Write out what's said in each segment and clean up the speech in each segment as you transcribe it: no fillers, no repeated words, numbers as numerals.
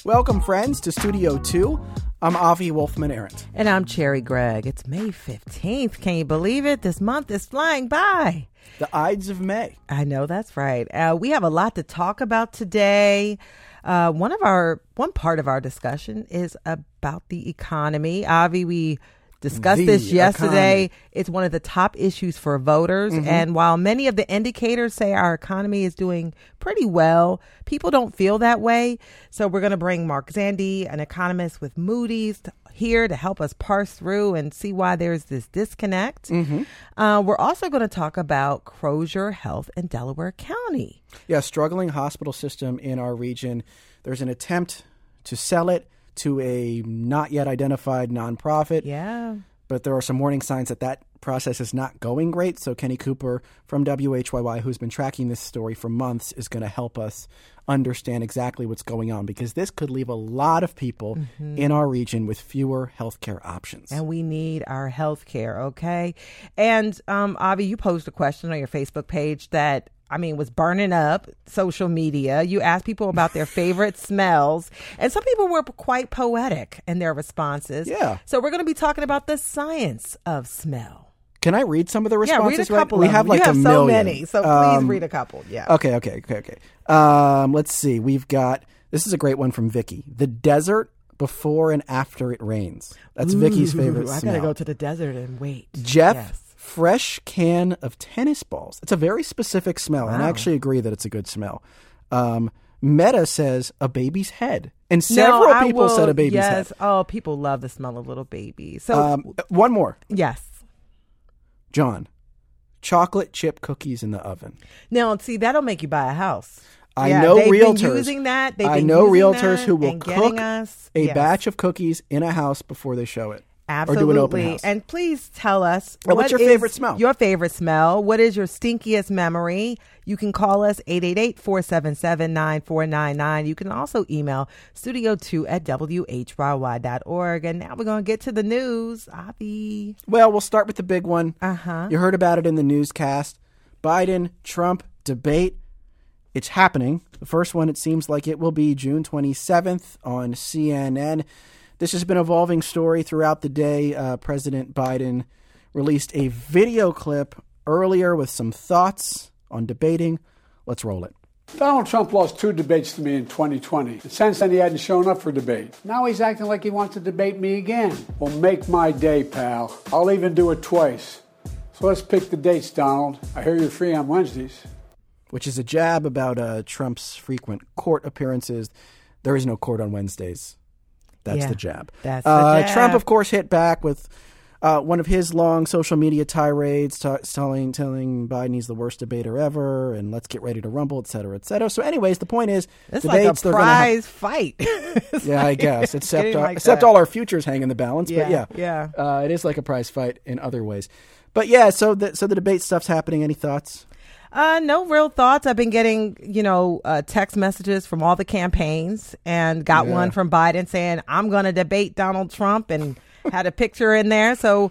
Welcome, friends, to Studio 2. I'm Avi Wolfman-Arent. And I'm Cherry Gregg. It's May 15th. Can you believe it? This month is flying by. The Ides of May. I know, that's right. We have a lot to talk about today. One part of our discussion is about the economy. Avi, we discussed this yesterday. Economy. It's one of the top issues for voters. Mm-hmm. And while many of the indicators say our economy is doing pretty well, people don't feel that way. So we're going to bring Mark Zandi, an economist with Moody's, here to help us parse through and see why there's this disconnect. Mm-hmm. We're also going to talk about Crozier Health in Delaware County. Yeah, struggling hospital system in our region. There's an attempt to sell it to a not yet identified nonprofit. Yeah. But there are some warning signs that process is not going great. So Kenny Cooper from WHYY, who's been tracking this story for months, is going to help us understand exactly what's going on, because this could leave a lot of people in our region with fewer healthcare options. And we need our healthcare, okay? And Avi, you posed a question on your Facebook page that was burning up social media. You asked people about their favorite smells, and some people were quite poetic in their responses. Yeah. So we're going to be talking about the science of smell. Can I read some of the responses? Yeah, read a couple. We have like you have a so million. many, so please read a couple. Yeah. Okay. Let's see. We've got, this is a great one from Vicky. The desert before and after it rains. That's Vicky's favorite smell. I gotta go to the desert and wait. Jeff. Yes. Fresh can of tennis balls. It's a very specific smell, and I actually agree that it's a good smell. Meta says a baby's head, and several people said a baby's head. Oh, people love the smell of little babies. So one more. Yes. John, chocolate chip cookies in the oven. Now, see, that'll make you buy a house. I know realtors. Been using that. I know realtors who will cook a yes. batch of cookies in a house before they show it. Absolutely. Or do an open house. And please tell us, what's your favorite smell? Your favorite smell. What is your stinkiest memory? You can call us 888-477-9499. You can also email studio2@whyy.org. And now we're going to get to the news. Avi. Well, we'll start with the big one. Uh-huh. You heard about it in the newscast. Biden-Trump debate. It's happening. The first one, it seems like it will be June 27th on CNN. This has been an evolving story throughout the day. President Biden released a video clip earlier with some thoughts on debating. Let's roll it. Donald Trump lost 2 debates to me in 2020. And since then, he hadn't shown up for debate. Now he's acting like he wants to debate me again. Well, make my day, pal. I'll even do it twice. So let's pick the dates, Donald. I hear you're free on Wednesdays. Which is a jab about Trump's frequent court appearances. There is no court on Wednesdays. That's the jab. That's the jab. Trump, of course, hit back with one of his long social media tirades, telling Biden he's the worst debater ever, and let's get ready to rumble, et cetera, et cetera. So anyways, the point is, it's debates, like a prize fight. Yeah, I guess. Except all our futures hang in the balance. Yeah, but yeah. It is like a prize fight in other ways. But yeah, so the debate stuff's happening. Any thoughts? No real thoughts. I've been getting, text messages from all the campaigns, and got one from Biden saying, I'm going to debate Donald Trump, and had a picture in there. So,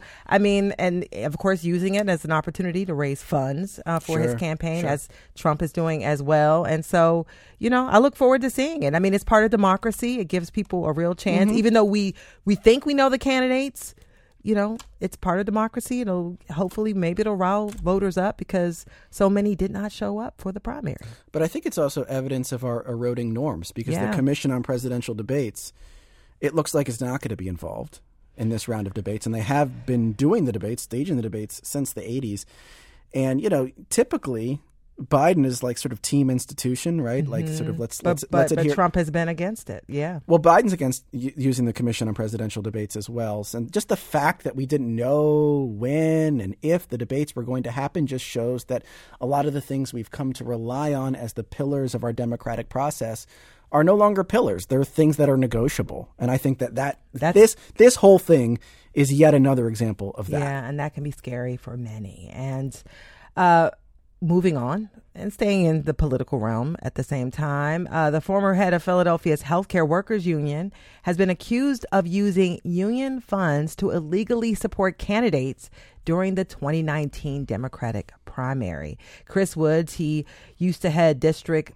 and of course, using it as an opportunity to raise funds for his campaign, as Trump is doing as well. And so, I look forward to seeing it. It's part of democracy. It gives people a real chance, even though we think we know the candidates. It's part of democracy. Maybe it'll rile voters up because so many did not show up for the primary. But I think it's also evidence of our eroding norms, because the Commission on Presidential Debates, it looks like it's not going to be involved in this round of debates. And they have been doing the debates, staging the debates since the 80s. And, typically Biden is like sort of team institution, right? Mm-hmm. Like sort of let's adhere. But Trump has been against it. Yeah. Well, Biden's against using the Commission on Presidential Debates as well. And just the fact that we didn't know when and if the debates were going to happen just shows that a lot of the things we've come to rely on as the pillars of our democratic process are no longer pillars. They're things that are negotiable. And I think that this whole thing is yet another example of that. Yeah, and that can be scary for many. And moving on and staying in the political realm at the same time, the former head of Philadelphia's Healthcare Workers Union has been accused of using union funds to illegally support candidates during the 2019 Democratic primary. Chris Woods, he used to head District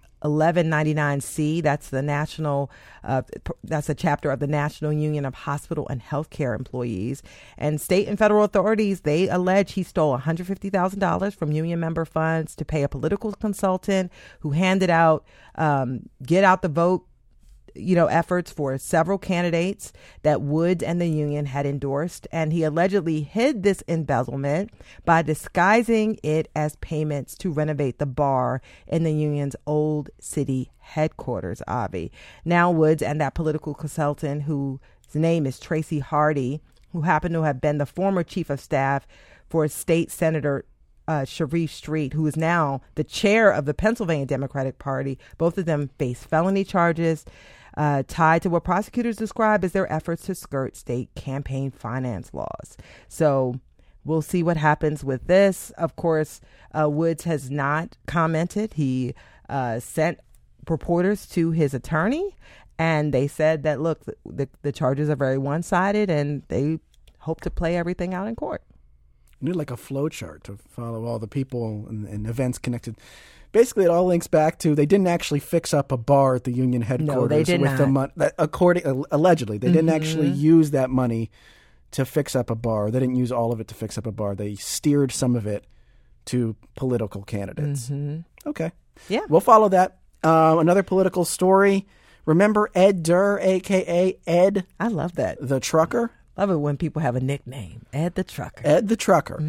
1199C. That's the national, that's a chapter of the National Union of Hospital and Healthcare Employees. And state and federal authorities, they allege he stole $150,000 from union member funds to pay a political consultant who handed out get out the vote efforts for several candidates that Woods and the union had endorsed. And he allegedly hid this embezzlement by disguising it as payments to renovate the bar in the union's old city headquarters, Avi. Now Woods and that political consultant, whose name is Tracy Hardy, who happened to have been the former chief of staff for State Senator Sharif Street, who is now the chair of the Pennsylvania Democratic Party. Both of them face felony charges tied to what prosecutors describe as their efforts to skirt state campaign finance laws. So we'll see what happens with this. Of course, Woods has not commented. He sent reporters to his attorney, and they said that, look, the charges are very one-sided, and they hope to play everything out in court. You need like a flow chart to follow all the people and events connected. Basically, it all links back to they didn't actually fix up a bar at the union headquarters. No, they did with not. The money. Allegedly, they didn't actually use that money to fix up a bar. They didn't use all of it to fix up a bar. They steered some of it to political candidates. Okay. Yeah. We'll follow that. Another political story. Remember Ed Durr, a.k.a. Ed? I love that. The trucker? Love it when people have a nickname. Ed the Trucker. Ed the Trucker.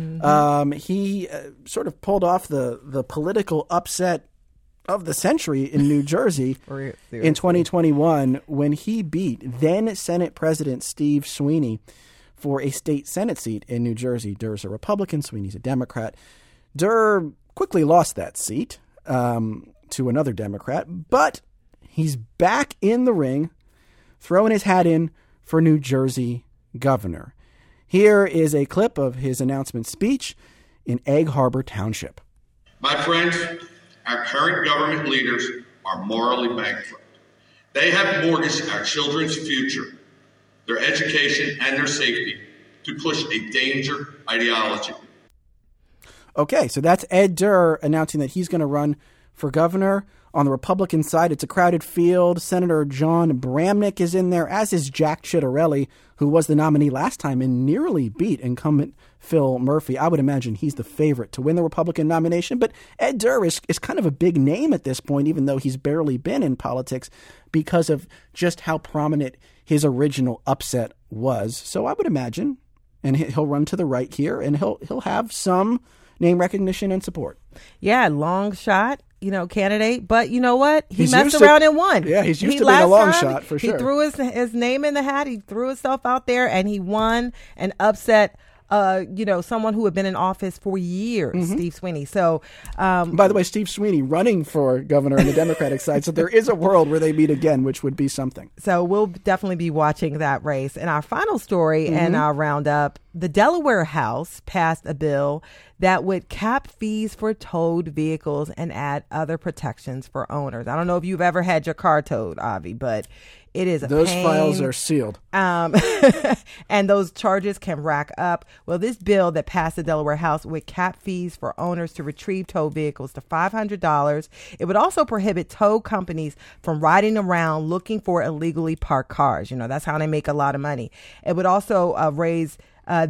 He sort of pulled off the political upset of the century in New Jersey in 2021 when he beat then Senate President Steve Sweeney for a state Senate seat in New Jersey. Durr's a Republican, Sweeney's a Democrat. Durr quickly lost that seat to another Democrat, but he's back in the ring, throwing his hat in for New Jersey governor. Here is a clip of his announcement speech in Egg Harbor Township. My friends, our current government leaders are morally bankrupt. They have mortgaged our children's future, their education, and their safety to push a danger ideology. Okay, so that's Ed Durr announcing that he's going to run for governor. On the Republican side, it's a crowded field. Senator John Bramnick is in there, as is Jack Ciattarelli, who was the nominee last time and nearly beat incumbent Phil Murphy. I would imagine he's the favorite to win the Republican nomination. But Ed Durr is kind of a big name at this point, even though he's barely been in politics, because of just how prominent his original upset was. So I would imagine, and he'll run to the right here, and he'll have some name recognition and support. Yeah, long shot. Candidate. But you know what? He messed around and won. Yeah, he's used to being a long shot, for sure. He threw his name in the hat. He threw himself out there, and he won and upset, someone who had been in office for years, Steve Sweeney. So, by the way, Steve Sweeney running for governor on the Democratic side. So there is a world where they meet again, which would be something. So we'll definitely be watching that race. And our final story and our roundup, the Delaware House passed a bill that would cap fees for towed vehicles and add other protections for owners. I don't know if you've ever had your car towed, Avi, but it is a pain. Those files are sealed. And those charges can rack up. Well, this bill that passed the Delaware House would cap fees for owners to retrieve towed vehicles to $500. It would also prohibit tow companies from riding around looking for illegally parked cars. That's how they make a lot of money. It would also raise by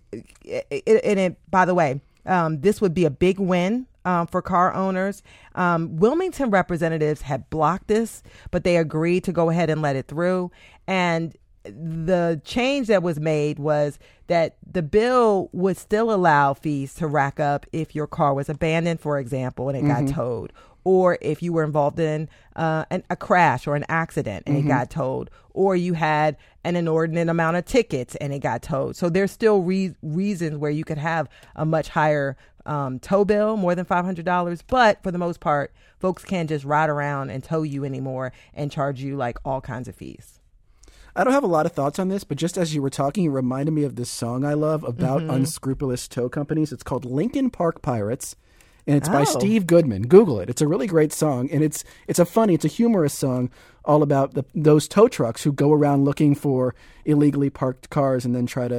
the way, this would be a big win for car owners. Wilmington representatives had blocked this, but they agreed to go ahead and let it through. And the change that was made was that the bill would still allow fees to rack up if your car was abandoned, for example, and it got towed, or if you were involved in a crash or an accident and it got towed, or you had an inordinate amount of tickets and it got towed. So there's still reasons where you could have a much higher tow bill, more than $500. But for the most part, folks can't just ride around and tow you anymore and charge you like all kinds of fees. I don't have a lot of thoughts on this, but just as you were talking, it reminded me of this song I love about unscrupulous tow companies. It's called Lincoln Park Pirates, and it's by Steve Goodman. Google it. It's a really great song, and it's a humorous song all about those tow trucks who go around looking for illegally parked cars and then try to,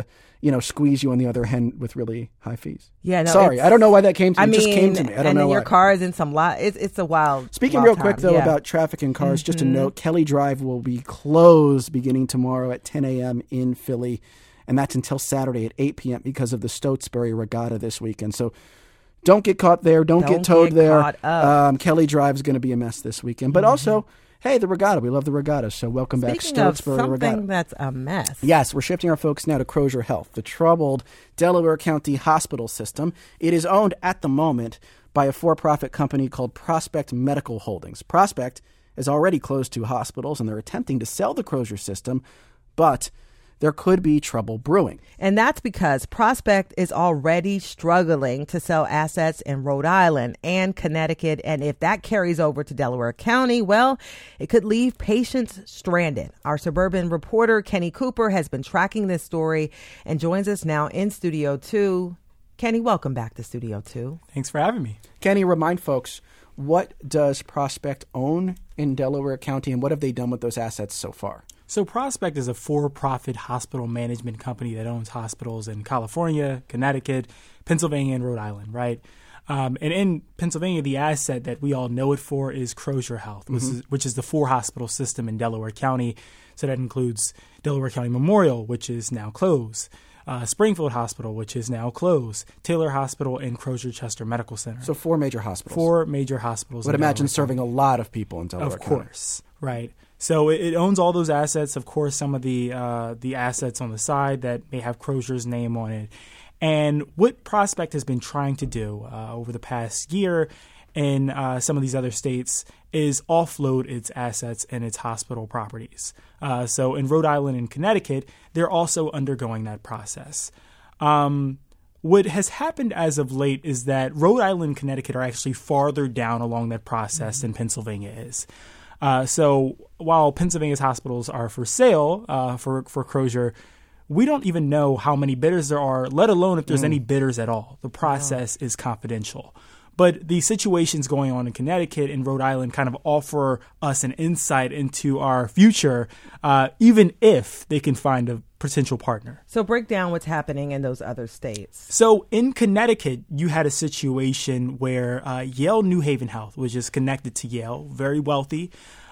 squeeze you on the other hand with really high fees. Yeah, no, sorry, I don't know why that came to me. It just came to me. I don't know why. why. Your car is in some lot. It's a wild. Speaking wild real time. quick though about traffic and cars, just a note: Kelly Drive will be closed beginning tomorrow at 10 a.m. in Philly, and that's until Saturday at 8 p.m. because of the Stotesbury Regatta this weekend. So don't get caught there. Don't get towed there. Kelly Drive is going to be a mess this weekend, but also. Hey, the regatta. We love the regatta. So welcome back, Stotesbury Regatta. Something that's a mess. Yes, we're shifting our focus now to Crozier Health, the troubled Delaware County hospital system. It is owned at the moment by a for-profit company called Prospect Medical Holdings. Prospect has already closed 2 hospitals, and they're attempting to sell the Crozier system, but there could be trouble brewing. And that's because Prospect is already struggling to sell assets in Rhode Island and Connecticut. And if that carries over to Delaware County, well, it could leave patients stranded. Our suburban reporter, Kenny Cooper, has been tracking this story and joins us now in Studio 2. Kenny, welcome back to Studio 2. Thanks for having me. Kenny, remind folks, what does Prospect own in Delaware County, and what have they done with those assets so far? So Prospect is a for-profit hospital management company that owns hospitals in California, Connecticut, Pennsylvania, and Rhode Island, right? And in Pennsylvania, the asset that we all know it for is Crozier Health, which is the 4-hospital system in Delaware County. So that includes Delaware County Memorial, which is now closed, Springfield Hospital, which is now closed, Taylor Hospital, and Crozier Chester Medical Center. So 4 major hospitals. 4 major hospitals. I would imagine serving a lot of people in Delaware County. Of course, right. So it owns all those assets. Of course, some of the assets on the side that may have Crozier's name on it. And what Prospect has been trying to do over the past year in some of these other states is offload its assets and its hospital properties. So in Rhode Island and Connecticut, they're also undergoing that process. What has happened as of late is that Rhode Island and Connecticut are actually farther down along that process than Pennsylvania is. So while Pennsylvania's hospitals are for sale for Crozier, we don't even know how many bidders there are, let alone if there's any bidders at all. The process is confidential. But the situations going on in Connecticut and Rhode Island kind of offer us an insight into our future, even if they can find a potential partner. So break down what's happening in those other states. So in Connecticut, you had a situation where Yale New Haven Health, which is connected to Yale, very wealthy,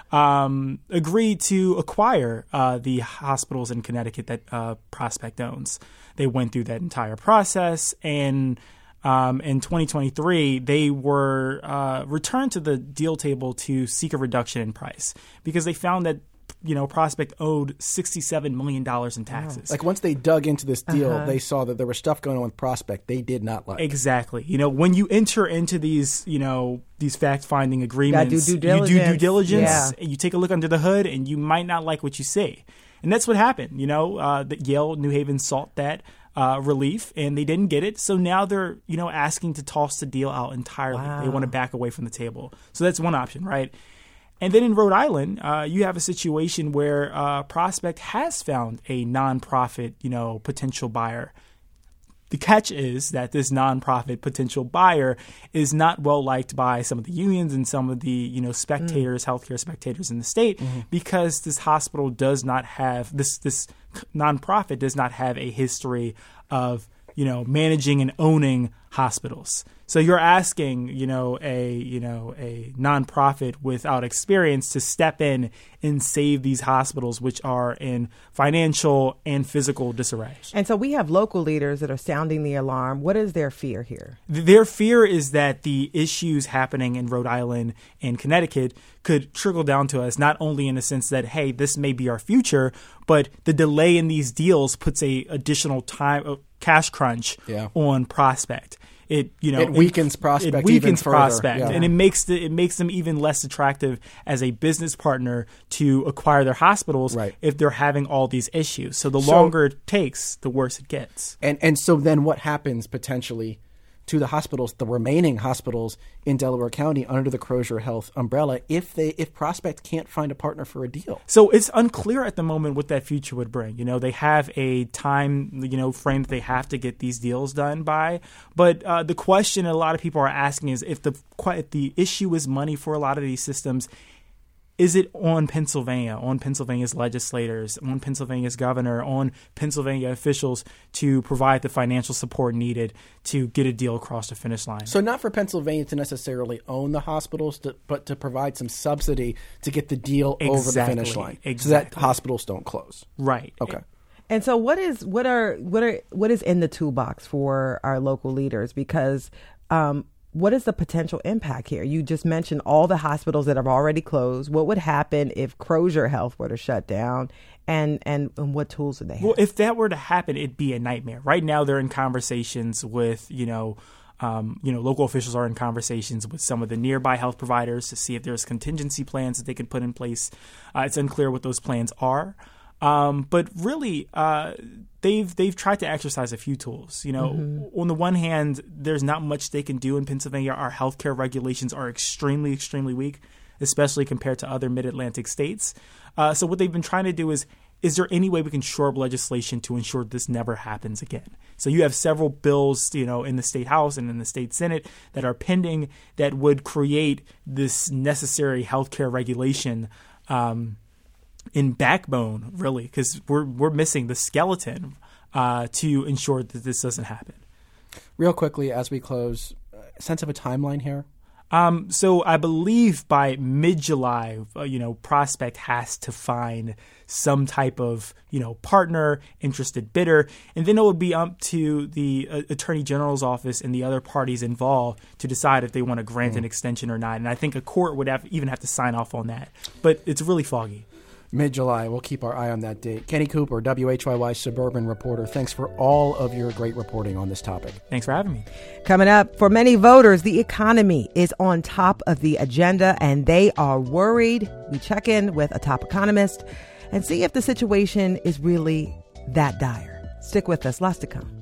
agreed to acquire the hospitals in Connecticut that Prospect owns. They went through that entire process, and in 2023, they were returned to the deal table to seek a reduction in price because they found that Prospect owed $67 million in taxes. Like once they dug into this deal, they saw that there was stuff going on with Prospect they did not like. Exactly. When you enter into these, these fact-finding agreements, you do due diligence, you take a look under the hood, and you might not like what you see. And that's what happened. That Yale New Haven sought that relief, and they didn't get it. So now they're, asking to toss the deal out entirely. Wow. They want to back away from the table. So that's one option, right? And then in Rhode Island, you have a situation where Prospect has found a nonprofit, potential buyer. The catch is that this nonprofit potential buyer is not well liked by some of the unions and some of the, spectators, healthcare spectators in the state, because this hospital does not have this nonprofit does not have a history of, managing and owning hospitals. So you're asking, a nonprofit without experience to step in and save these hospitals, which are in financial and physical disarray. And so we have local leaders that are sounding the alarm. What is their fear here? Their fear is that the issues happening in Rhode Island and Connecticut could trickle down to us, not only in the sense that, hey, this may be our future, but the delay in these deals puts a additional time cash crunch on Prospect. It weakens Prospect. It weakens even Prospect, further. and it makes them even less attractive as a business partner to acquire their hospitals if they're having all these issues. So the longer it takes, the worse it gets. And so then what happens potentially to the hospitals, the remaining hospitals in Delaware County under the Crozier Health umbrella, if Prospect can't find a partner for a deal? So it's unclear at the moment what that future would bring. They have a time, frame that they have to get these deals done by. But the question a lot of people are asking is if the issue is money for a lot of these systems, is it on Pennsylvania, on Pennsylvania's legislators, on Pennsylvania's governor, on Pennsylvania officials to provide the financial support needed to get a deal across the finish line? So not for Pennsylvania to necessarily own the hospitals, but to provide some subsidy to get the deal over the finish line, so that hospitals don't close. Right. Okay. And so what is in the toolbox for our local leaders? Because what is the potential impact here? You just mentioned all the hospitals that have already closed. What would happen if Crozier Health were to shut down? And what tools do they have? Well, if that were to happen, it'd be a nightmare. Right now, they're in conversations with, local officials are in conversations with some of the nearby health providers to see if there's contingency plans that they can put in place. It's unclear what those plans are. But really, they've tried to exercise a few tools. On the one hand, there's not much they can do in Pennsylvania. Our healthcare regulations are extremely, extremely weak, especially compared to other mid-Atlantic states. So what they've been trying to do is there any way we can shore up legislation to ensure this never happens again? So you have several bills, in the state house and in the state senate that are pending that would create this necessary healthcare regulation in backbone, really, because we're missing the skeleton to ensure that this doesn't happen. Real quickly, as we close, sense of a timeline here? So I believe by mid-July, Prospect has to find some type of, partner, interested bidder, and then it would be up to the Attorney General's office and the other parties involved to decide if they want to grant an extension or not. And I think a court would even have to sign off on that. But it's really foggy. Mid-July. We'll keep our eye on that date. Kenny Cooper, WHYY Suburban Reporter, thanks for all of your great reporting on this topic. Thanks for having me. Coming up, for many voters, the economy is on top of the agenda, and they are worried. We check in with a top economist and see if the situation is really that dire. Stick with us. Lots to come.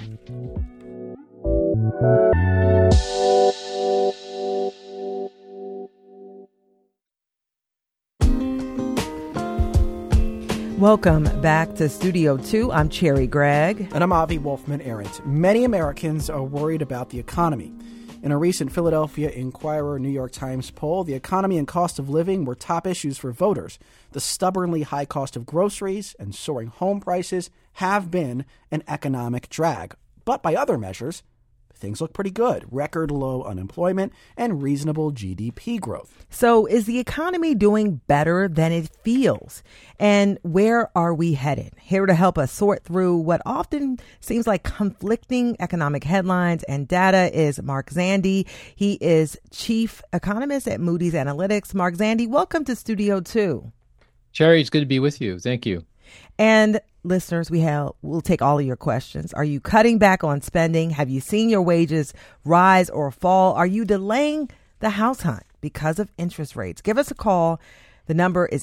Welcome back to Studio 2. I'm Cherry Gregg. And I'm Avi Wolfman-Arent. Many Americans are worried about the economy. In a recent Philadelphia Inquirer New York Times poll, the economy and cost of living were top issues for voters. The stubbornly high cost of groceries and soaring home prices have been an economic drag. But by other measures, things look pretty good. Record low unemployment and reasonable GDP growth. So is the economy doing better than it feels? And where are we headed? Here to help us sort through what often seems like conflicting economic headlines and data is Mark Zandi. He is chief economist at Moody's Analytics. Mark Zandi, welcome to Studio 2. Cherry, it's good to be with you. Thank you. And listeners, we'll take all of your questions. Are you cutting back on spending? Have you seen your wages rise or fall? Are you delaying the house hunt because of interest rates? Give us a call. The number is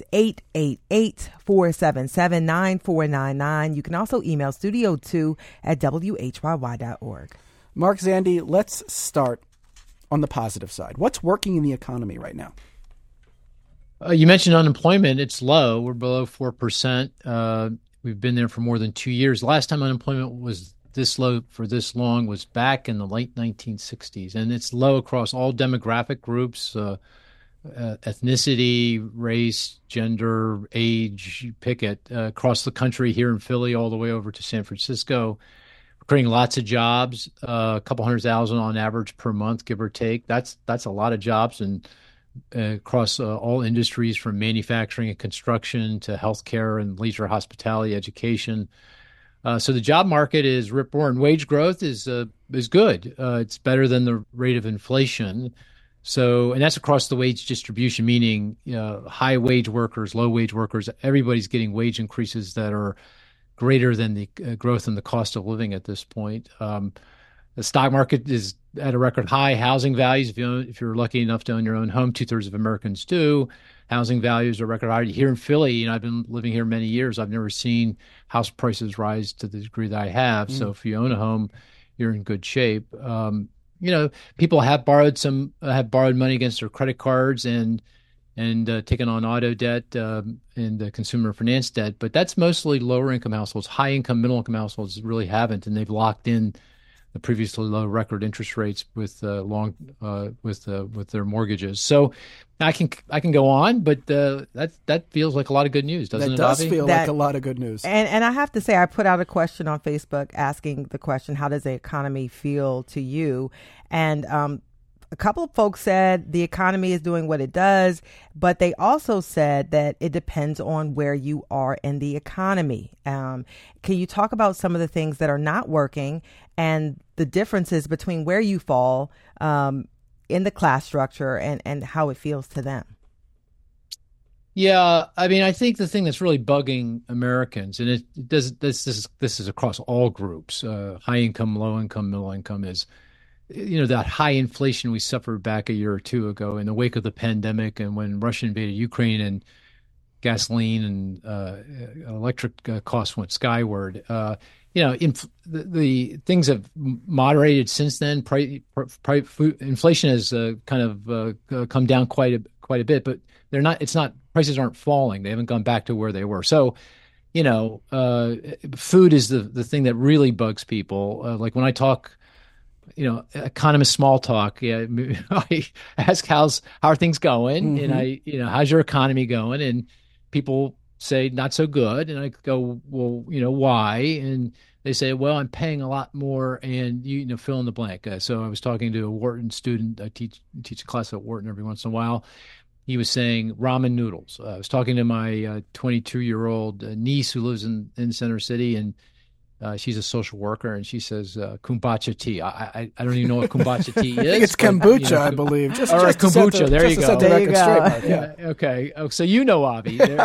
888-477-9499. You can also email studio2@whyy.org. Mark Zandi, let's start on the positive side. What's working in the economy right now? You mentioned unemployment. It's low. We're below 4%. We've been there for more than 2 years. Last time unemployment was this low for this long was back in the late 1960s. And it's low across all demographic groups, ethnicity, race, gender, age, you pick it, across the country, here in Philly, all the way over to San Francisco. We're creating lots of jobs, a couple 100,000 on average per month, give or take. That's a lot of jobs, and across all industries, from manufacturing and construction to healthcare and leisure, hospitality, education. So the job market is rip-roaring. Wage growth is good. It's better than the rate of inflation. So, and that's across the wage distribution, meaning high wage workers, low wage workers. Everybody's getting wage increases that are greater than the growth in the cost of living at this point. The stock market is at a record high. Housing values, if you're lucky enough to own your own home, 2/3 of Americans do. Housing values are record high. Here in Philly, I've been living here many years. I've never seen house prices rise to the degree that I have. So if you own a home, you're in good shape. People have borrowed money against their credit cards and taken on auto debt and consumer finance debt, but that's mostly lower income households. High income, middle income households really haven't, and they've locked in the previously low record interest rates with with their mortgages. So I can go on, but that feels like a lot of good news, doesn't it? That does Avi? feel like a lot of good news. And I have to say, I put out a question on Facebook asking the question, how does the economy feel to you? And a couple of folks said the economy is doing what it does, but they also said that it depends on where you are in the economy. Can you talk about some of the things that are not working and the differences between where you fall in the class structure and how it feels to them? Yeah, I mean, I think the thing that's really bugging Americans, and it does this is across all groups, high income, low income, middle income, is that high inflation we suffered back a year or two ago in the wake of the pandemic, and when Russia invaded Ukraine and gasoline and electric costs went skyward. The things have moderated since then. Inflation has kind of come down quite a bit, but they're not. It's not. Prices aren't falling. They haven't gone back to where they were. So, food is the thing that really bugs people. Like when I talk, economist small talk. Yeah, I ask how are things going, and how's your economy going, and people say not so good, and I go, well, why? And they say, well, I'm paying a lot more, and fill in the blank. So I was talking to a Wharton student. I teach a class at Wharton every once in a while. He was saying ramen noodles. I was talking to my 22-year-old niece who lives in Center City, and she's a social worker, and she says kombucha tea. I don't even know what kombucha tea is. I think it's kombucha, I believe. Just kombucha. There you go. There you go. Yeah. Okay. Oh, so Avi. Okay.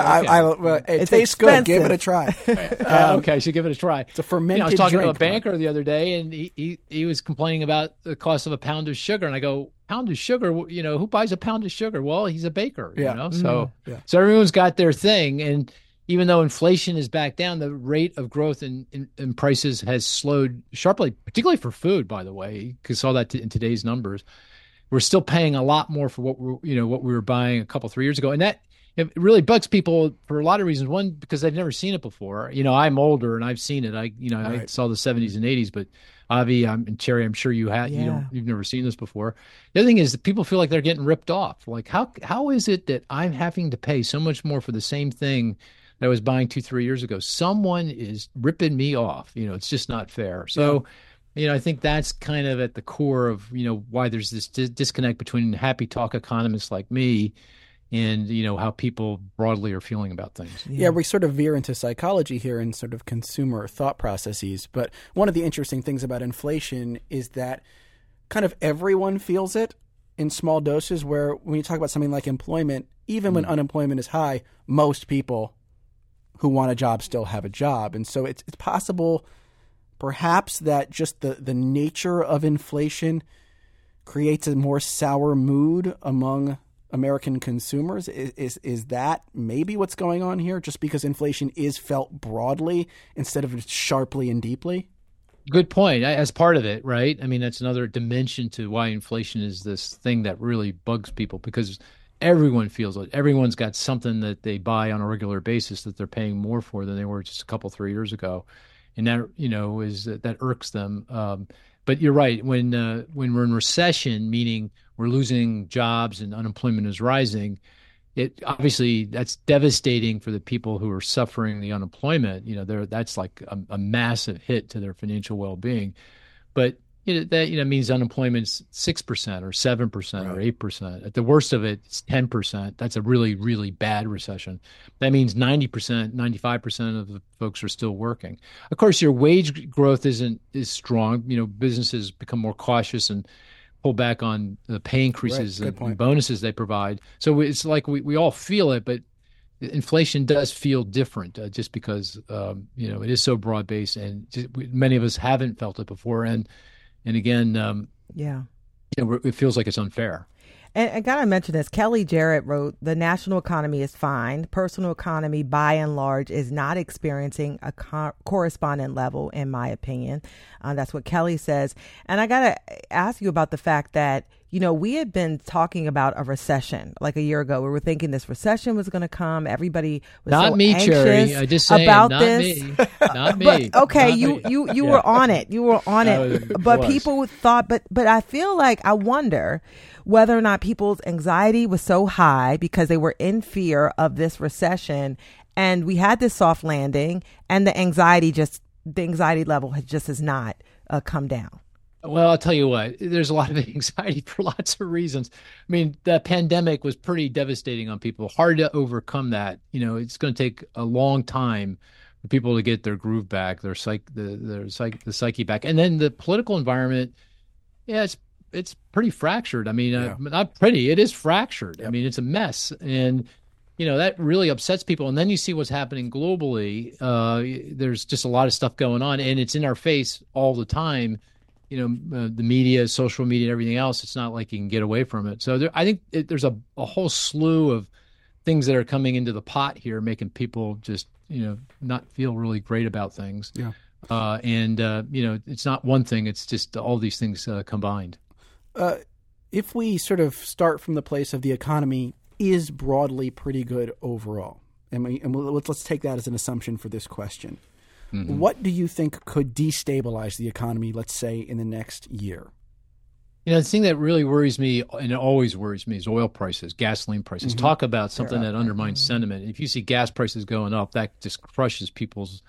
It tastes good. Give it a try. Okay, I should give it a try. It's a fermented I was talking drink, to a banker the other day, and he was complaining about the cost of a pound of sugar, and I go, pound of sugar? Who buys a pound of sugar? Well, he's a baker. So everyone's got their thing, and even though inflation is back down, the rate of growth in prices has slowed sharply, particularly for food, by the way. You can saw that in today's numbers. We're still paying a lot more for what we were buying a couple, 3 years ago. And that it really bugs people for a lot of reasons. One, because they've never seen it before. I'm older and I've seen it. I saw the 70s and 80s, but Avi and Cherry, I'm sure you had. You've never seen this before. The other thing is that people feel like they're getting ripped off. Like how is it that I'm having to pay so much more for the same thing that I was buying 2-3 years ago? Someone is ripping me off. It's just not fair. So, I think that's kind of at the core of, why there's this disconnect between happy talk economists like me and, how people broadly are feeling about things. Yeah, we sort of veer into psychology here and sort of consumer thought processes. But one of the interesting things about inflation is that kind of everyone feels it in small doses, where when you talk about something like employment, even when unemployment is high, most people who want a job still have a job. And so it's possible perhaps that just the nature of inflation creates a more sour mood among American consumers. Is that maybe what's going on here, just because inflation is felt broadly instead of sharply and deeply? Good point. As part of it, right? I mean, that's another dimension to why inflation is this thing that really bugs people, because everyone feels it. Everyone's got something that they buy on a regular basis that they're paying more for than they were just a couple, 3 years ago. And that, that irks them. But you're right. When we're in recession, meaning we're losing jobs and unemployment is rising, it obviously that's devastating for the people who are suffering the unemployment. That's like a massive hit to their financial well-being. But that means unemployment's 6% or 7% or 8%. At the worst of it, it's 10%. That's a really, really bad recession. That means 90%, 95% of the folks are still working. Of course, your wage growth is strong. Businesses become more cautious and pull back on the pay increases and bonuses they provide. So it's like we all feel it, but inflation does feel different just because it is so broad based, and many of us haven't felt it before. And again, it feels like it's unfair. And I got to mention this. Kelly Jarrett wrote, the national economy is fine. Personal economy, by and large, is not experiencing a correspondent level, in my opinion. That's what Kelly says. And I got to ask you about the fact that we had been talking about a recession like a year ago. We were thinking this recession was going to come. Everybody was not so me, anxious Cherry. I just saying, about not this. Me. Not me. But, okay, not you me. were on it. You were on it. But was. people thought. But I feel like I wonder whether or not people's anxiety was so high because they were in fear of this recession, and we had this soft landing, and the anxiety level has not come down. Well, I'll tell you what, there's a lot of anxiety for lots of reasons. I mean, the pandemic was pretty devastating on people. Hard to overcome that. It's going to take a long time for people to get their groove back, the psyche back. And then the political environment, it's pretty fractured. I mean, not pretty, it is fractured. Yep. I mean, it's a mess. And that really upsets people. And then you see what's happening globally. There's just a lot of stuff going on, and it's in our face all the time. The media, social media, and everything else. It's not like you can get away from it. So I think there's a whole slew of things that are coming into the pot here, making people just, not feel really great about things. Yeah. It's not one thing. It's just all these things combined. If we sort of start from the place of the economy is broadly pretty good overall, let's take that as an assumption for this question. Mm-hmm. What do you think could destabilize the economy, let's say, in the next year? The thing that really worries me, and it always worries me, is oil prices, gasoline prices. Mm-hmm. Talk about something that undermines sentiment. If you see gas prices going up, that just crushes people's,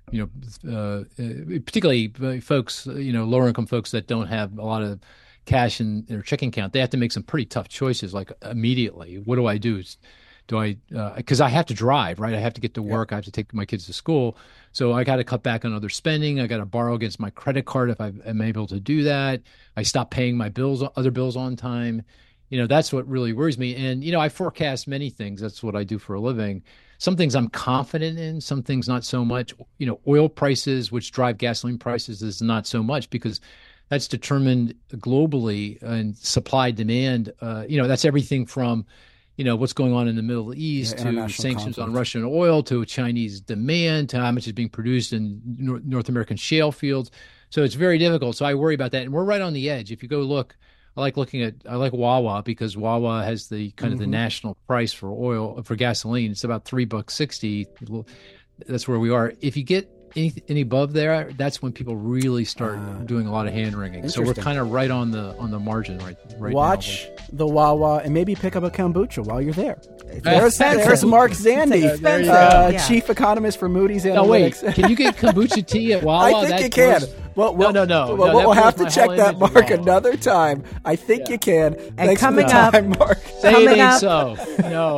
particularly folks, lower income folks that don't have a lot of cash in their checking account. They have to make some pretty tough choices, like immediately. What do I do? Because I have to drive, right? I have to get to work. I have to take my kids to school. So I got to cut back on other spending. I got to borrow against my credit card if I'm able to do that. I stop paying my other bills on time. That's what really worries me. And, I forecast many things. That's what I do for a living. Some things I'm confident in, some things not so much. Oil prices, which drive gasoline prices, is not so much because that's determined globally and supply demand. That's everything from what's going on in the Middle East to sanctions on Russian oil to Chinese demand to how much is being produced in North American shale fields. So it's very difficult. So I worry about that. And we're right on the edge. If you go look, I like Wawa because Wawa has the kind of the national price for gasoline. It's about $3.60. That's where we are. If you get any above there, that's when people really start doing a lot of hand wringing. So we're kind of right on the margin right Watch now. The Wawa and maybe pick up a kombucha while you're there. There's Mark Zandi, chief economist for Moody's Analytics. No, wait, can you get kombucha tea at Wawa? I think you can. No. We'll have to check that, Mark, another time. I think you can. And thanks coming for the time, up, Mark. Say it ain't so. No.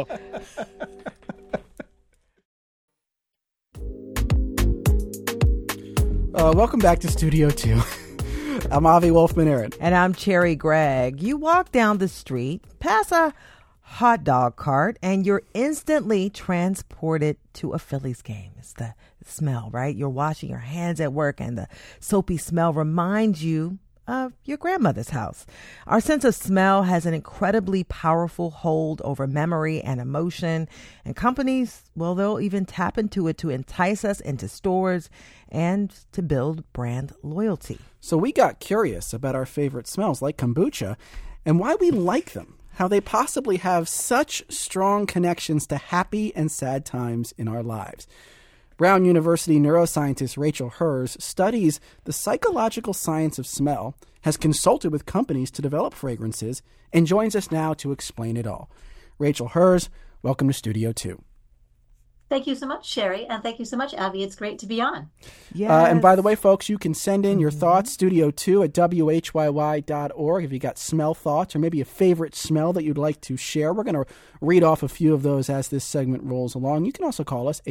Welcome back to Studio 2. I'm Avi Wolfman-Arent. And I'm Cherry Gregg. You walk down the street, pass a hot dog cart, and you're instantly transported to a Phillies game. It's the smell, right? You're washing your hands at work, and the soapy smell reminds you of your grandmother's house. Our sense of smell has an incredibly powerful hold over memory and emotion, and companies, well, they'll even tap into it to entice us into stores and to build brand loyalty. So we got curious about our favorite smells like kombucha and why we like them, how they possibly have such strong connections to happy and sad times in our lives. Brown University neuroscientist Rachel Herz studies the psychological science of smell, has consulted with companies to develop fragrances, and joins us now to explain it all. Rachel Herz, welcome to Studio 2. Thank you so much, Sherry, and thank you so much, Avi. It's great to be on. Yes. And by the way, folks, you can send in your thoughts, studio2 at whyy.org. If you got smell thoughts or maybe a favorite smell that you'd like to share, we're going to read off a few of those as this segment rolls along. You can also call us,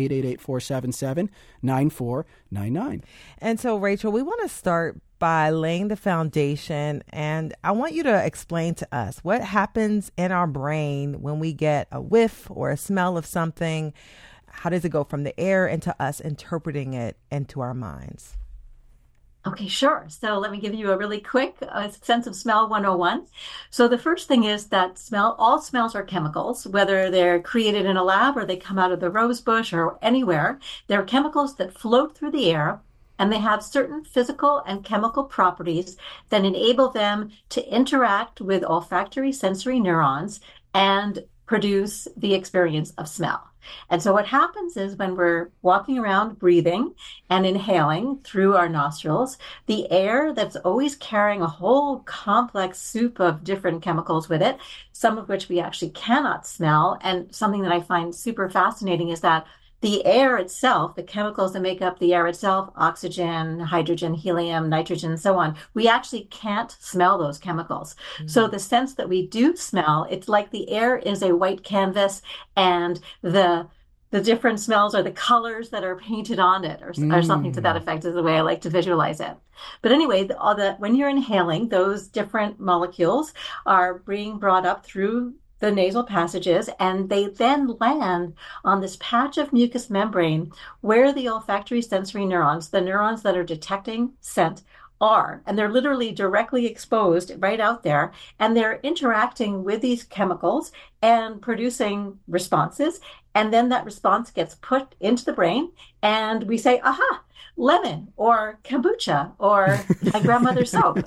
888-477-9499. And so, Rachel, we want to start by laying the foundation, and I want you to explain to us what happens in our brain when we get a whiff or a smell of something. How does it go from the air into us interpreting it into our minds? Okay, sure. So let me give you a really quick sense of smell 101. So the first thing is that all smells are chemicals, whether they're created in a lab or they come out of the rose bush or anywhere. They're chemicals that float through the air and they have certain physical and chemical properties that enable them to interact with olfactory sensory neurons and produce the experience of smell. And so what happens is when we're walking around breathing and inhaling through our nostrils, the air that's always carrying a whole complex soup of different chemicals with it, some of which we actually cannot smell. And something that I find super fascinating is that the air itself, the chemicals that make up the air itself, oxygen, hydrogen, helium, nitrogen, and so on, we actually can't smell those chemicals. So the sense that we do smell, it's like the air is a white canvas, and the different smells are the colors that are painted on it, or something to that effect is the way I like to visualize it. But anyway, when you're inhaling, those different molecules are being brought up through the nasal passages, and they then land on this patch of mucous membrane where the olfactory sensory neurons, the neurons that are detecting scent, are. And they're literally directly exposed right out there, and they're interacting with these chemicals and producing responses. And then that response gets put into the brain, and we say, aha, lemon, or kombucha, or my grandmother's soap.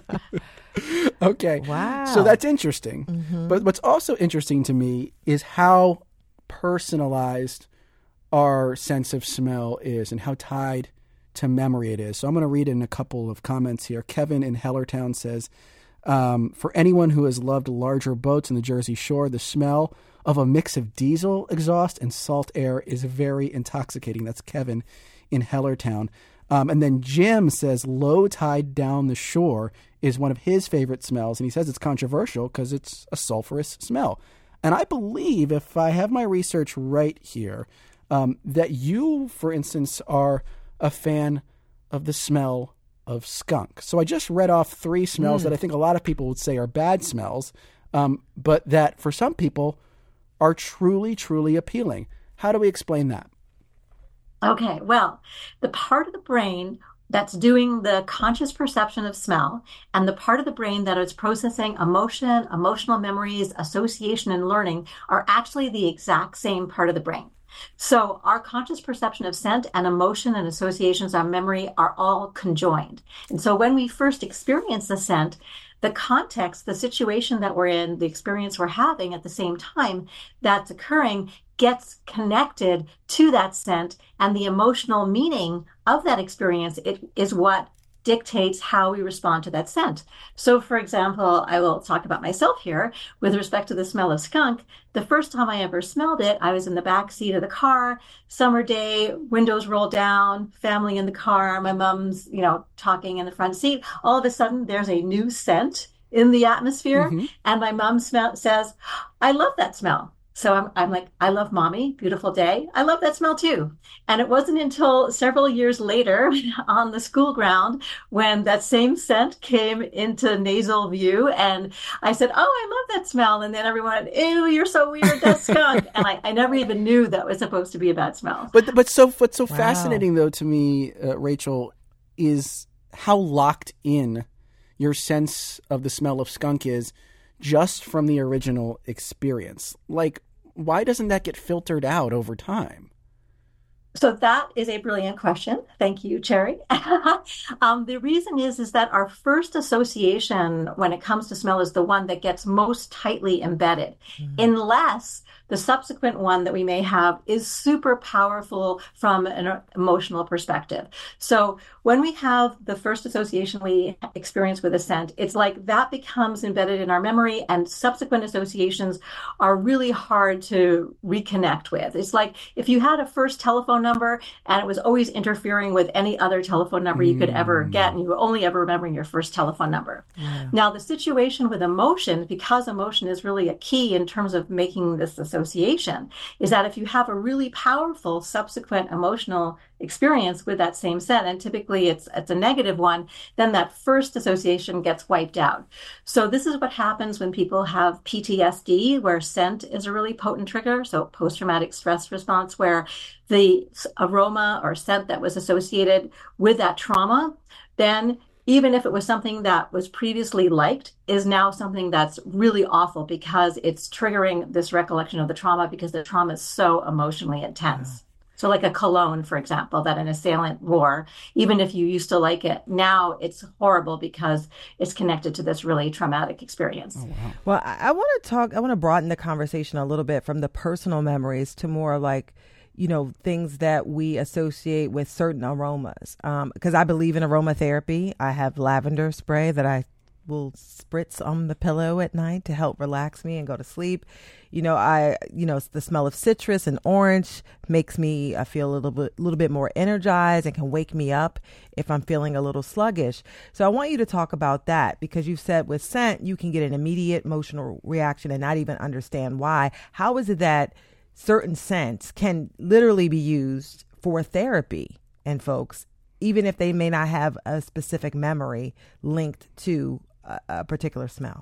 Okay. Wow. So that's interesting. Mm-hmm. But what's also interesting to me is how personalized our sense of smell is and how tied to memory it is. So I'm going to read in a couple of comments here. Kevin in Hellertown says, for anyone who has loved larger boats in the Jersey Shore, the smell of a mix of diesel exhaust and salt air is very intoxicating. That's Kevin in Hellertown. And then Jim says low tide down the shore is one of his favorite smells. And he says it's controversial because it's a sulfurous smell. And I believe, if I have my research right here, that you, for instance, are a fan of the smell of skunk. So I just read off 3 smells that I think a lot of people would say are bad smells, but that for some people are truly, truly appealing. How do we explain that? Okay, well, the part of the brain that's doing the conscious perception of smell and the part of the brain that is processing emotion, emotional memories, association, and learning are actually the exact same part of the brain. So our conscious perception of scent and emotion and associations on memory are all conjoined. And so when we first experience the scent, the context, the situation that we're in, the experience we're having at the same time that's occurring gets connected to that scent, and the emotional meaning of that experience is what dictates how we respond to that scent. So, for example, I will talk about myself here with respect to the smell of skunk. The first time I ever smelled it, I was in the back seat of the car, summer day, windows rolled down, family in the car, my mom's, talking in the front seat. All of a sudden, there's a new scent in the atmosphere, and my mom says, "I love that smell." So I'm like, "I love mommy, beautiful day. I love that smell too." And it wasn't until several years later on the school ground when that same scent came into nasal view. And I said, "Oh, I love that smell." And then everyone went, "Ew, you're so weird, that's skunk." And I never even knew that was supposed to be a bad smell. But what's so fascinating though to me, Rachel, is how locked in your sense of the smell of skunk is just from the original experience. Like, why doesn't that get filtered out over time? So that is a brilliant question. Thank you, Cherry. The reason is that our first association when it comes to smell is the one that gets most tightly embedded, unless the subsequent one that we may have is super powerful from an emotional perspective. So when we have the first association we experience with a scent, it's like that becomes embedded in our memory, and subsequent associations are really hard to reconnect with. It's like if you had a first telephone number and it was always interfering with any other telephone number you could ever get, and you were only ever remembering your first telephone number. Yeah. Now, the situation with emotion, because emotion is really a key in terms of making this association, is that if you have a really powerful subsequent emotional experience with that same scent, and typically it's a negative one, then that first association gets wiped out. So this is what happens when people have PTSD, where scent is a really potent trigger. So post-traumatic stress response, where the aroma or scent that was associated with that trauma, then even if it was something that was previously liked, is now something that's really awful because it's triggering this recollection of the trauma, because the trauma is so emotionally intense. So like a cologne, for example, that an assailant wore, even if you used to like it, now it's horrible because it's connected to this really traumatic experience. Oh, wow. Well, I want to broaden the conversation a little bit from the personal memories to more like, things that we associate with certain aromas. Because I believe in aromatherapy. I have lavender spray that I will spritz on the pillow at night to help relax me and go to sleep. The smell of citrus and orange makes me feel a little bit more energized and can wake me up if I'm feeling a little sluggish. So I want you to talk about that, because you've said with scent, you can get an immediate emotional reaction and not even understand why. How is it that certain scents can literally be used for therapy in folks, even if they may not have a specific memory linked to a particular smell?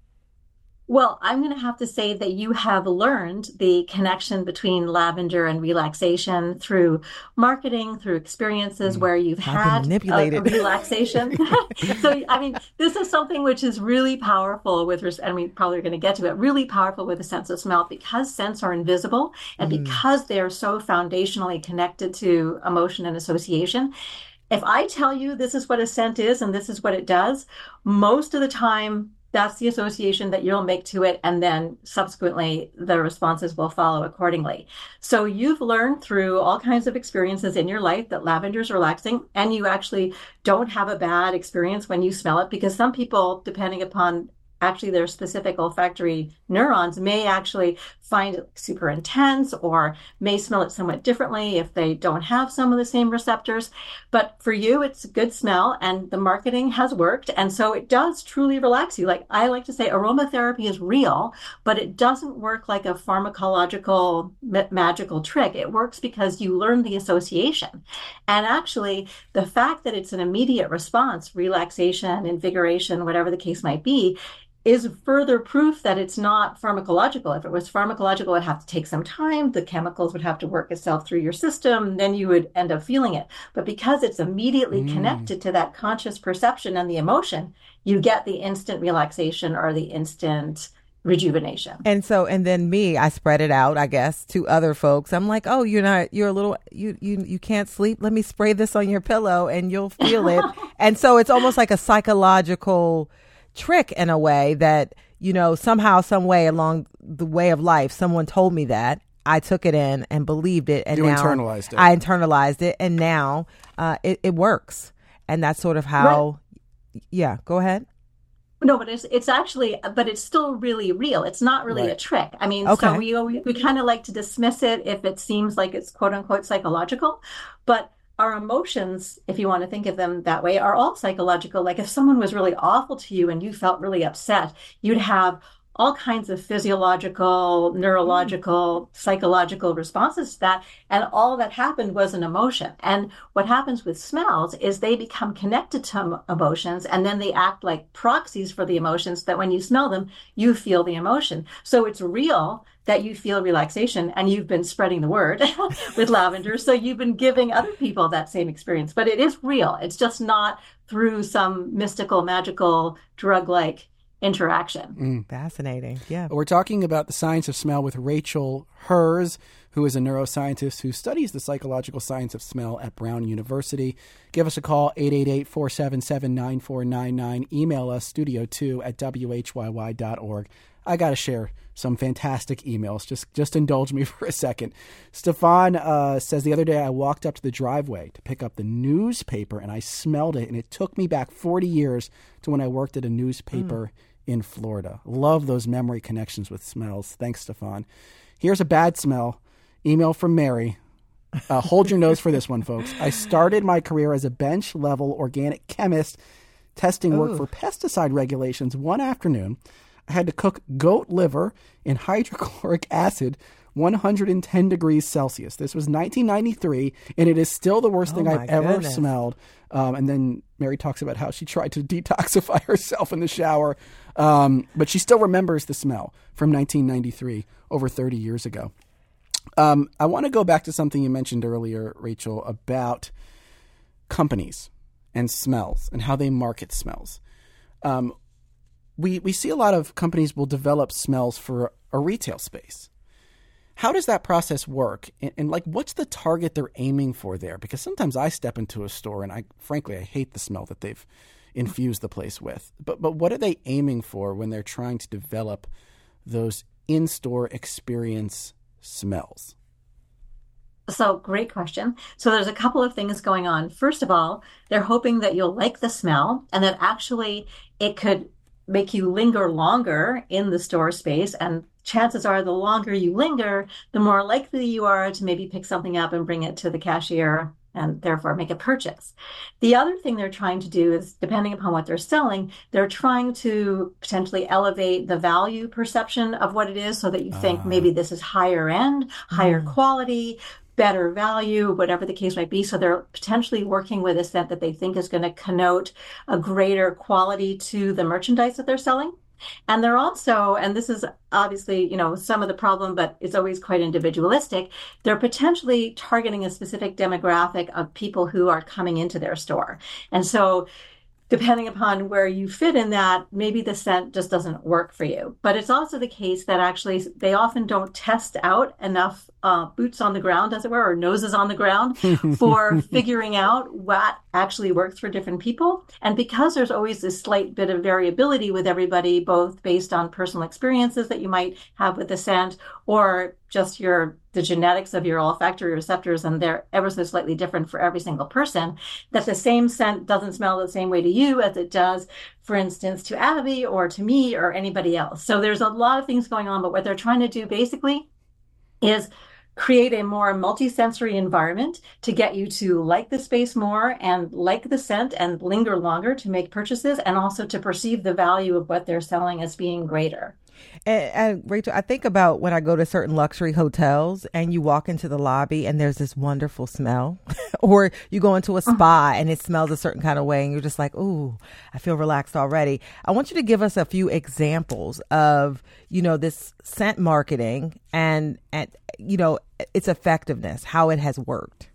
Well, I'm going to have to say that you have learned the connection between lavender and relaxation through marketing, through experiences where you've had a relaxation. So, this is something which is really powerful probably going to get to it, really powerful with the sense of smell, because scents are invisible and because they're so foundationally connected to emotion and association. If I tell you this is what a scent is and this is what it does, most of the time, that's the association that you'll make to it, and then subsequently the responses will follow accordingly. So you've learned through all kinds of experiences in your life that lavender is relaxing, and you actually don't have a bad experience when you smell it, because some people, depending upon actually their specific olfactory neurons, may actually find it super intense or may smell it somewhat differently if they don't have some of the same receptors. But for you, it's a good smell and the marketing has worked. And so it does truly relax you. Like I like to say, aromatherapy is real, but it doesn't work like a pharmacological magical trick. It works because you learn the association. And actually, the fact that it's an immediate response, relaxation, invigoration, whatever the case might be, is further proof that it's not pharmacological. If it was pharmacological, it would have to take some time. The chemicals would have to work itself through your system. Then you would end up feeling it. But because it's immediately connected to that conscious perception and the emotion, you get the instant relaxation or the instant rejuvenation. And then I spread it out, I guess, to other folks. I'm like, oh, you can't sleep. Let me spray this on your pillow and you'll feel it. And so it's almost like a psychological trick in a way that, somehow, some way along the way of life, someone told me that. I took it in and believed it. And now internalized it. I internalized it. And now it works. And that's sort of how, yeah, go ahead. No, but it's actually, but it's still really real. It's not really a trick. So we kind of like to dismiss it if it seems like it's quote unquote psychological, but our emotions, if you want to think of them that way, are all psychological. Like if someone was really awful to you and you felt really upset, you'd have all kinds of physiological, neurological, psychological responses to that. And all that happened was an emotion. And what happens with smells is they become connected to emotions, and then they act like proxies for the emotions, that when you smell them, you feel the emotion. So it's real that you feel relaxation, and you've been spreading the word with lavender. So you've been giving other people that same experience, but it is real. It's just not through some mystical, magical, drug-like interaction. Fascinating. Yeah. We're talking about the science of smell with Rachel Herz, who is a neuroscientist who studies the psychological science of smell at Brown University. Give us a call, 888-477-9499. Email us, studio2@whyy.org. I got to share some fantastic emails. Just indulge me for a second. Stefan says, the other day I walked up to the driveway to pick up the newspaper and I smelled it, and it took me back 40 years to when I worked at a newspaper in Florida. Love those memory connections with smells. Thanks, Stefan. Here's a bad smell. Email from Mary. Hold your nose for this one, folks. I started my career as a bench-level organic chemist testing work for pesticide regulations. One afternoon, I had to cook goat liver in hydrochloric acid, 110 degrees Celsius. This was 1993, and it is still the worst thing I've ever smelled. And then Mary talks about how she tried to detoxify herself in the shower, but she still remembers the smell from 1993, over 30 years ago. I want to go back to something you mentioned earlier, Rachel, about companies and smells and how they market smells. We see a lot of companies will develop smells for a retail space. How does that process work? And like, what's the target they're aiming for there? Because sometimes I step into a store and I hate the smell that they've infused the place with. But what are they aiming for when they're trying to develop those in-store experience smells? So great question. So there's a couple of things going on. First of all, they're hoping that you'll like the smell and that actually it could make you linger longer in the store space. And chances are the longer you linger, the more likely you are to maybe pick something up and bring it to the cashier and therefore make a purchase. The other thing they're trying to do is, depending upon what they're selling, they're trying to potentially elevate the value perception of what it is so that you think maybe this is higher end, higher quality, better value, whatever the case might be. So they're potentially working with a scent that they think is going to connote a greater quality to the merchandise that they're selling. And they're also, and this is obviously, some of the problem, but it's always quite individualistic, they're potentially targeting a specific demographic of people who are coming into their store. And so depending upon where you fit in that, maybe the scent just doesn't work for you. But it's also the case that actually they often don't test out enough boots on the ground, as it were, or noses on the ground for figuring out what actually works for different people. And because there's always this slight bit of variability with everybody, both based on personal experiences that you might have with the scent or just the genetics of your olfactory receptors, and they're ever so slightly different for every single person, that the same scent doesn't smell the same way to you as it does, for instance, to Abby or to me or anybody else. So there's a lot of things going on, but what they're trying to do basically is create a more multisensory environment to get you to like the space more and like the scent and linger longer to make purchases, and also to perceive the value of what they're selling as being greater. And Rachel, I think about when I go to certain luxury hotels and you walk into the lobby and there's this wonderful smell, or you go into a spa and it smells a certain kind of way and you're just like, ooh, I feel relaxed already. I want you to give us a few examples of, this scent marketing and its effectiveness, how it has worked.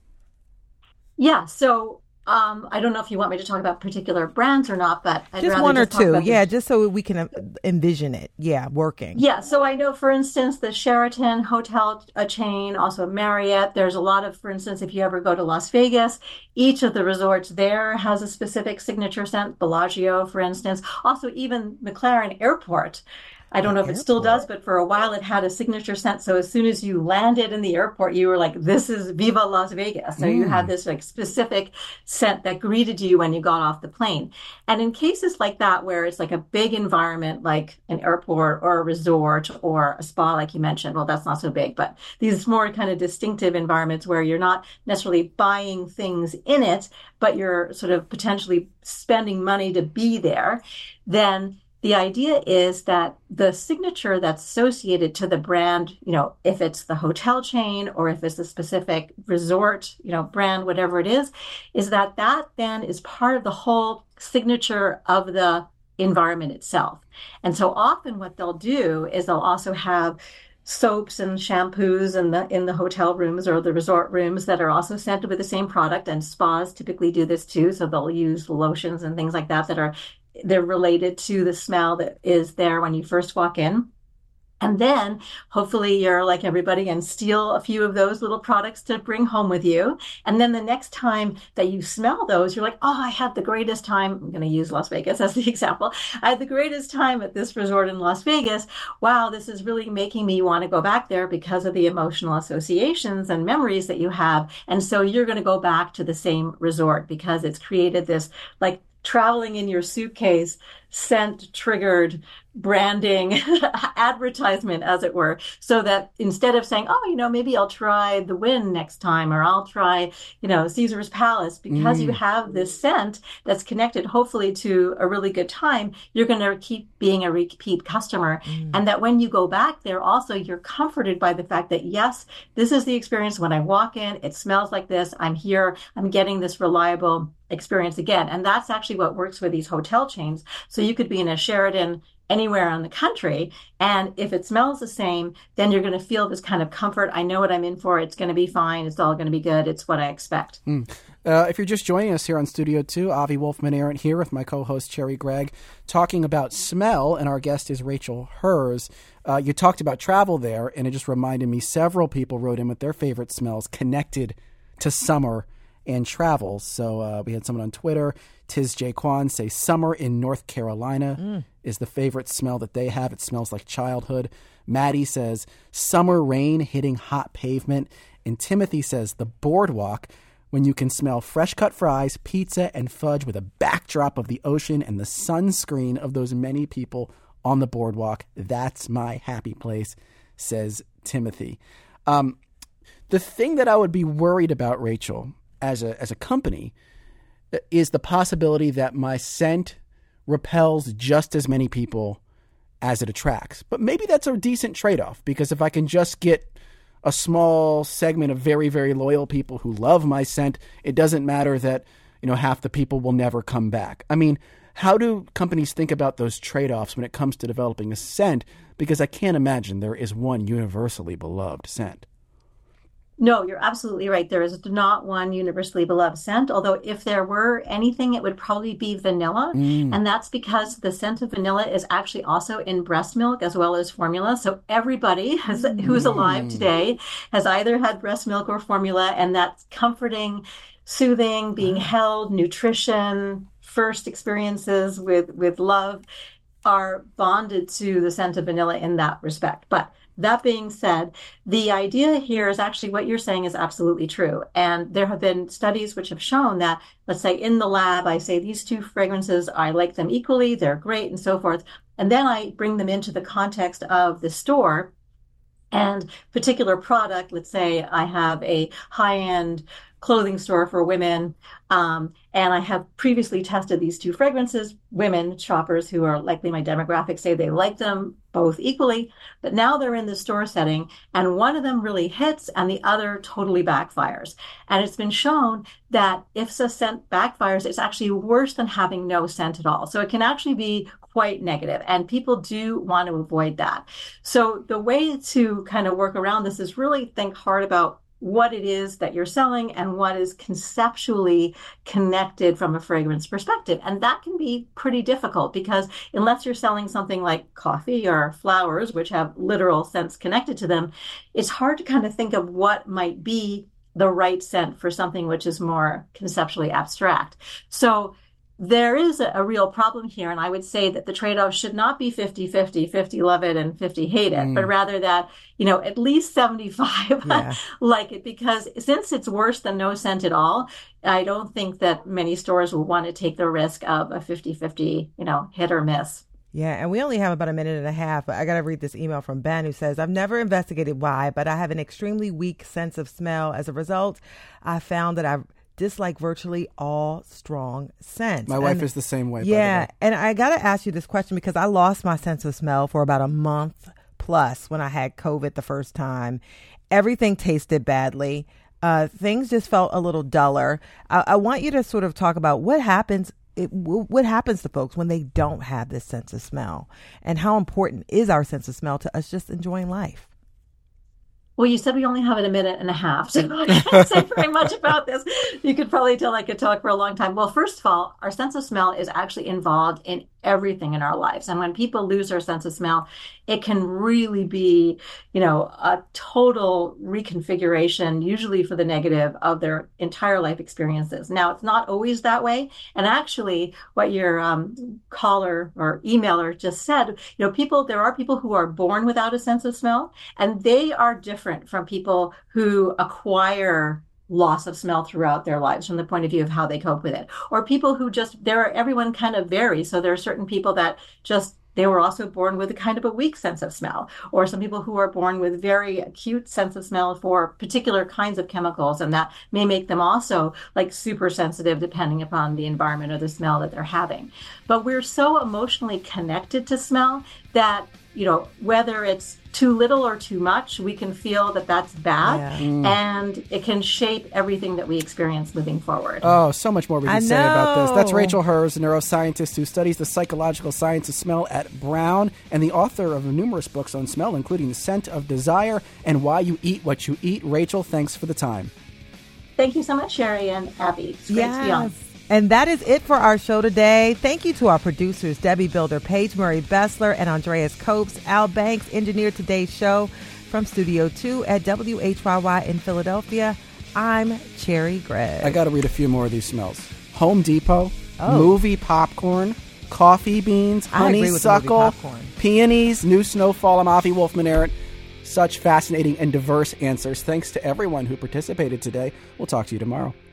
Yeah. So I don't know if you want me to talk about particular brands or not, but I'd just rather one or just talk two. about Yeah, just so we can envision it. Yeah, working. Yeah. So I know, for instance, the Sheraton hotel chain, also Marriott. There's a lot of, for instance, if you ever go to Las Vegas, each of the resorts there has a specific signature scent. Bellagio, for instance. Also, even McLaren Airport. I don't know if it still does, but for a while it had a signature scent. So as soon as you landed in the airport, you were like, this is Viva Las Vegas. So you had this specific scent that greeted you when you got off the plane. And in cases like that, where it's like a big environment, like an airport or a resort or a spa, like you mentioned, well, that's not so big, but these more kind of distinctive environments where you're not necessarily buying things in it, but you're sort of potentially spending money to be there, then the idea is that the signature that's associated to the brand, if it's the hotel chain or if it's a specific resort, brand, whatever it is that then is part of the whole signature of the environment itself. And so often what they'll do is they'll also have soaps and shampoos in the hotel rooms or the resort rooms that are also scented with the same product, and spas typically do this too. So they'll use lotions and things like that they're related to the smell that is there when you first walk in. And then hopefully you're like everybody and steal a few of those little products to bring home with you. And then the next time that you smell those, you're like, oh, I had the greatest time. I'm going to use Las Vegas as the example. I had the greatest time at this resort in Las Vegas. Wow, this is really making me want to go back there because of the emotional associations and memories that you have. And so you're going to go back to the same resort because it's created this like traveling in your suitcase, scent triggered branding advertisement, as it were, so that instead of saying, oh, maybe I'll try the Wynn next time, or I'll try, Caesar's Palace, because you have this scent that's connected hopefully to a really good time, you're going to keep being a repeat customer. And that when you go back there, also you're comforted by the fact that, yes, this is the experience when I walk in, it smells like this, I'm here, I'm getting this reliable experience again. And that's actually what works with these hotel chains. So you could be in a Sheraton anywhere in the country, and if it smells the same, then you're going to feel this kind of comfort. I know what I'm in for. It's going to be fine. It's all going to be good. It's what I expect. If you're just joining us here on Studio 2, Avi Wolfman-Arent here with my co-host Cherry Gregg talking about smell, and our guest is Rachel Herz. You talked about travel there, and it just reminded me several people wrote in with their favorite smells connected to summer and travel. So we had someone on Twitter, Tiz J. Kwan, say summer in North Carolina is the favorite smell that they have. It smells like childhood. Maddie says summer rain hitting hot pavement. And Timothy says the boardwalk, when you can smell fresh cut fries, pizza, and fudge with a backdrop of the ocean and the sunscreen of those many people on the boardwalk. That's my happy place, says Timothy. The thing that I would be worried about, Rachel, as a company, is the possibility that my scent repels just as many people as it attracts. But maybe that's a decent trade-off, because if I can just get a small segment of very, very loyal people who love my scent, it doesn't matter that, half the people will never come back. I mean, how do companies think about those trade-offs when it comes to developing a scent? Because I can't imagine there is one universally beloved scent. No, you're absolutely right. There is not one universally beloved scent, although if there were anything, it would probably be vanilla. And that's because the scent of vanilla is actually also in breast milk as well as formula. So everybody who's alive today has either had breast milk or formula, and that's comforting, soothing, being held, nutrition, first experiences with love are bonded to the scent of vanilla in that respect. But that being said, the idea here is actually what you're saying is absolutely true. And there have been studies which have shown that, let's say in the lab, I say these two fragrances, I like them equally, they're great and so forth. And then I bring them into the context of the store and particular product. Let's say I have a high-end clothing store for women, and I have previously tested these two fragrances. Women shoppers who are likely my demographic say they like them both equally, but now they're in the store setting, and one of them really hits and the other totally backfires. And it's been shown that if the scent backfires, it's actually worse than having no scent at all. So it can actually be quite negative, and people do want to avoid that. So the way to kind of work around this is really think hard about what it is that you're selling and what is conceptually connected from a fragrance perspective. And that can be pretty difficult, because unless you're selling something like coffee or flowers, which have literal scents connected to them, it's hard to kind of think of what might be the right scent for something which is more conceptually abstract. So there is a real problem here, and I would say that the trade-off should not be 50-50, 50 love it and 50 hate it, but rather that, at least 75 like it, because since it's worse than no scent at all, I don't think that many stores will want to take the risk of a 50-50, hit or miss. Yeah, and we only have about a minute and a half, but I got to read this email from Ben who says, I've never investigated why, but I have an extremely weak sense of smell. As a result, I found that I dislike virtually all strong scents. My wife is the same way. Yeah, and I got to ask you this question because I lost my sense of smell for about a month plus when I had COVID the first time. Everything tasted badly. Things just felt a little duller. I want you to sort of talk about what happens to folks when they don't have this sense of smell, and how important is our sense of smell to us just enjoying life? Well, you said we only have it a minute and a half, so I can't say very much about this. You could probably tell I could talk for a long time. Well, first of all, our sense of smell is actually involved in everything in our lives. And when people lose their sense of smell, it can really be, a total reconfiguration, usually for the negative, of their entire life experiences. Now, it's not always that way. And actually, what your caller or emailer just said, there are people who are born without a sense of smell, and they are different from people who acquire loss of smell throughout their lives from the point of view of how they cope with it. Or people who everyone kind of varies. So there are certain people that they were also born with a kind of a weak sense of smell, or some people who are born with very acute sense of smell for particular kinds of chemicals, and that may make them also like super sensitive depending upon the environment or the smell that they're having. But we're so emotionally connected to smell that, whether it's too little or too much, we can feel that that's bad, and it can shape everything that we experience moving forward. Oh, so much more we can say about this. That's Rachel Herz, a neuroscientist who studies the psychological science of smell at Brown, and the author of numerous books on smell, including The Scent of Desire and Why You Eat What You Eat. Rachel, thanks for the time. Thank you so much, Sherry and Abby. It's great to be on. And that is it for our show today. Thank you to our producers, Debbie Builder, Paige Murray Bessler, and Andreas Copes. Al Banks engineered today's show from Studio 2 at WHYY in Philadelphia. I'm Cherry Gregg. I got to read a few more of these smells. Home Depot, movie popcorn, coffee beans, honeysuckle, peonies, new snowfall. I'm Avi Wolfman-Arent. Such fascinating and diverse answers. Thanks to everyone who participated today. We'll talk to you tomorrow.